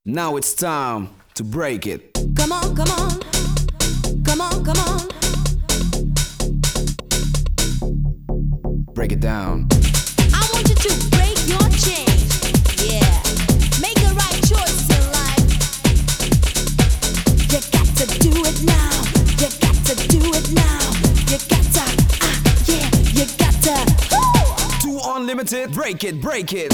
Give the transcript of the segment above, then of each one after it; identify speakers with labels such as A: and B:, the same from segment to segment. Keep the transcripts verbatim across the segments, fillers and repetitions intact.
A: Now it's time to break it.
B: Come on, come on, come on, come on.
A: Break it down.
B: I want you to break your chain. Yeah, make the right choice in life. You got to do it now. You got to do it now. You got to, ah, yeah, you got to. Woo!
A: Too unlimited. Break it, break it.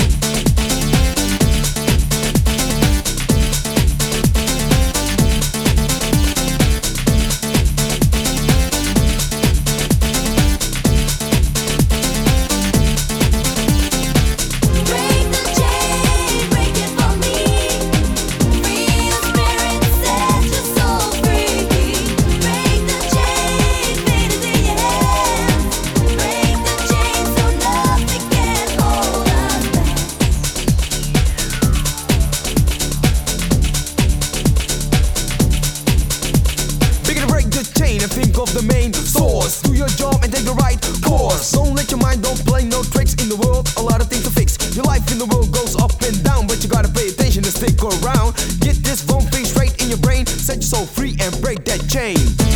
A: And think of the main source. Do your job and take the right course. Don't let your mind, don't play no tricks in the world. A lot of things to fix. Your life in the world goes up and down, but you gotta pay attention and stick around. Get this wrong thing straight in your brain. Set your soul free and break that chain.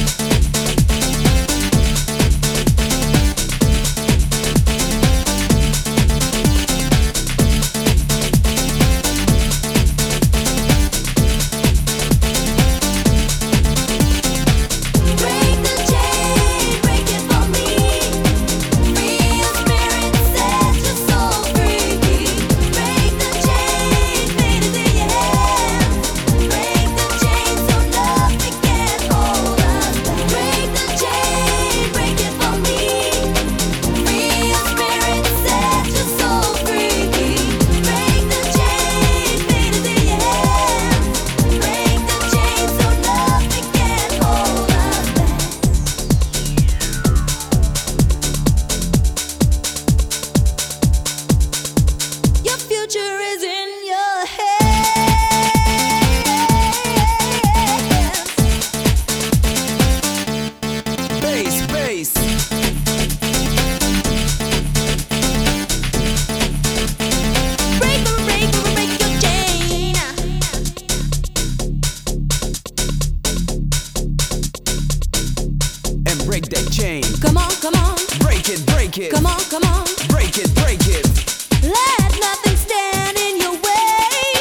A: Break that chain.
B: Come on, come on.
A: Break it, break it.
B: Come on, come on.
A: Break it, break it.
B: Let nothing stand in your way.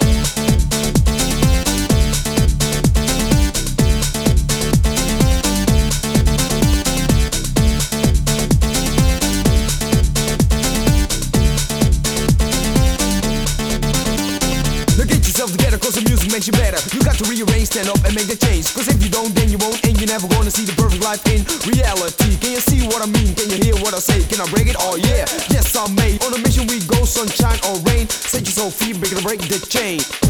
A: Now get yourself together, cause the music makes you better. You got to rearrange, stand up and make the change. Cause if you don't, then you won't, and you're never gonna see the perfect life in reality. Can you see what I mean? Can you hear what I say? Can I break it? Oh yeah, yes I may. On a mission we go, sunshine or rain. Set your soul free, break it, break the chain.